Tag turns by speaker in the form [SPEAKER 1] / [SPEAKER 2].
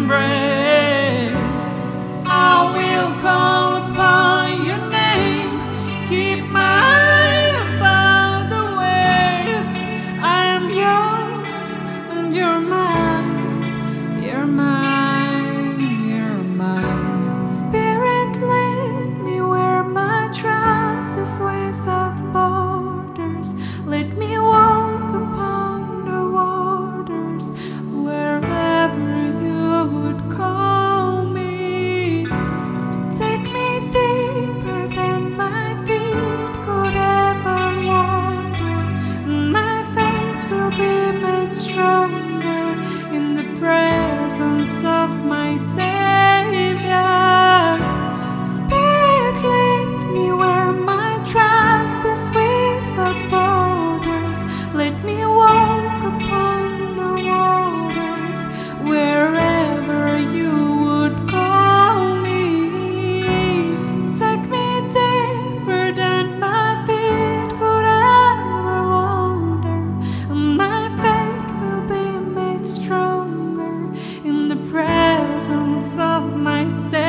[SPEAKER 1] embrace. I will call upon your name, keep my eye above the waves. I am yours and you're mine, you're mine, you're mine. Spirit, lead me where my trust is without borders. Let me walk upon the waters wherever you would call me. Take me deeper than my feet could ever wander. My faith will be made stronger in the presence of my Savior. Spirit, lead me where my trust is without borders. Let me walk upon the waters wherever you would call me. Take me deeper than my feet could ever wander. My faith will be made stronger in the presence of my Savior.